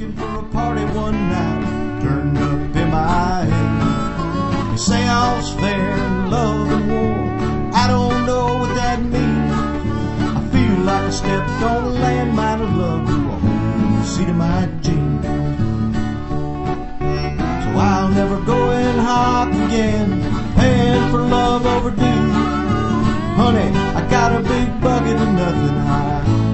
looking for a party one night, turned up MIA. They say all's fair in love and war. I don't know what that means. I feel like I stepped on a landmine of love to a whole seat of my jeans. So I'll never go and hop again, paying for love overdue. Honey, I got a big bucket of nothing high.